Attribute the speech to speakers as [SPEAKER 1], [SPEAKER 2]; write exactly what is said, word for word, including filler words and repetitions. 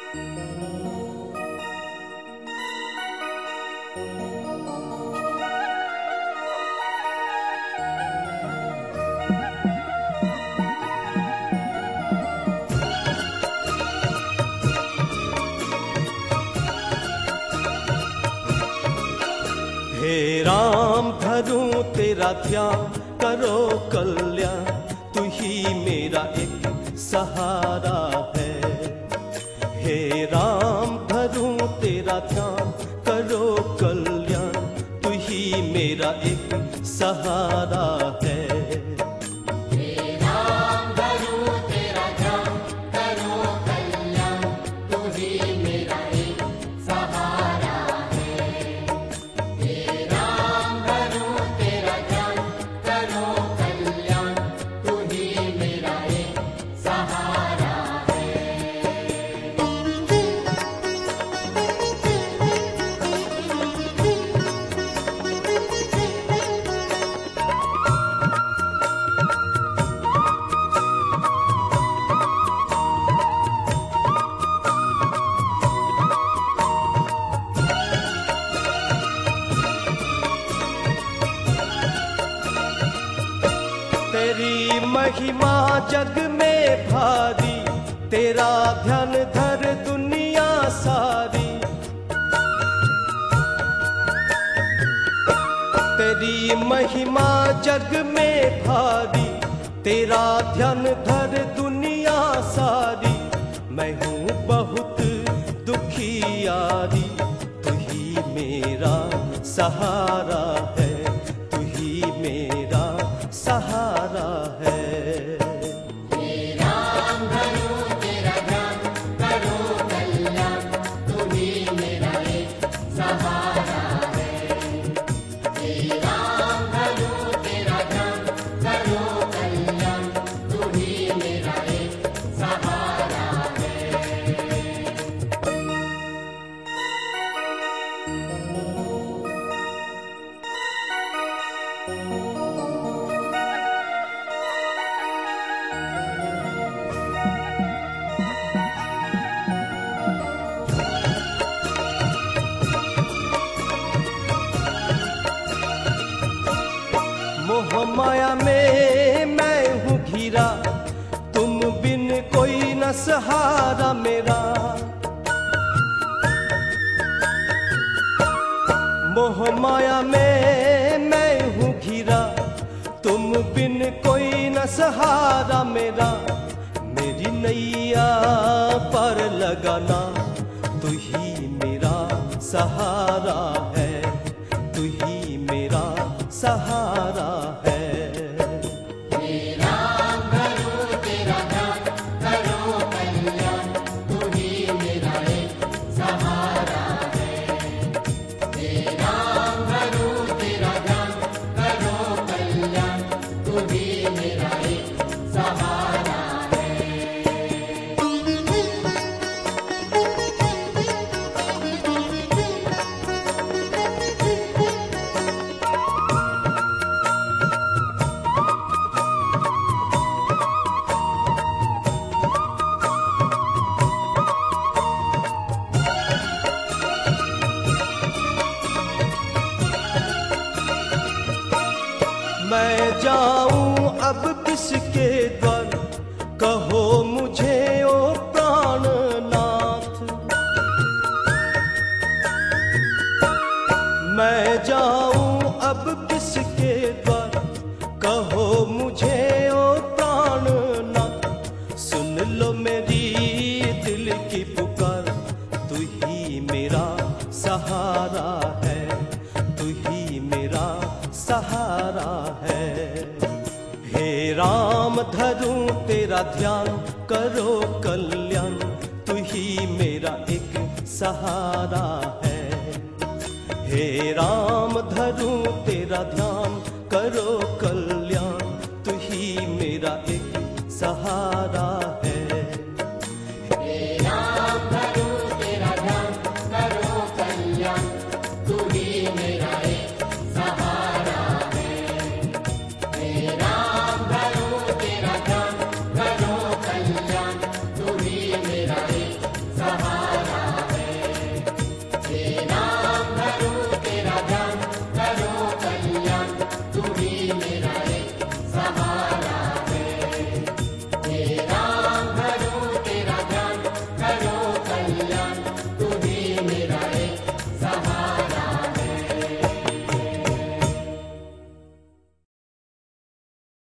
[SPEAKER 1] हे राम धरूं तेरा ध्यान, करो कल्याण, तू ही मेरा एक सहारा है। हे राम धरूं तेरा ध्यान, करो कल्याण, तू ही मेरा एक सहारा है। तेरी महिमा जग में भारी, तेरा ध्यान धर दुनिया सारी। तेरी महिमा जग में भारी, तेरा ध्यान धर दुनिया सारी। मैं हूँ बहुत दुखियारी, तू ही मेरा सहारा है, तू ही मेरा सहारा है। मोह माया में मैं हूँ घिरा, तुम बिन कोई न सहारा मेरा। मोह माया में मैं हूँ घिरा, तुम बिन कोई न सहारा मेरा। मेरी नैया पर लगाना, तू ही मेरा सहारा है, तू ही मेरा सहारा है। मैं जाऊं अब किसके द्वार, कहो मुझे ओ प्राणनाथ। मैं जाऊं अब किसके द्वार, कहो मुझे ओ प्राणनाथ। सुन लो मेरी दिल की पुकार, तू ही मेरा सहारा है, तू ही मेरा सहारा है। हे राम धरूं तेरा ध्यान, करो कल्याण, तू ही मेरा एक सहारा है। हे राम धरूं तेरा ध्यान, करो कल्याण, तू ही मेरा एक सहारा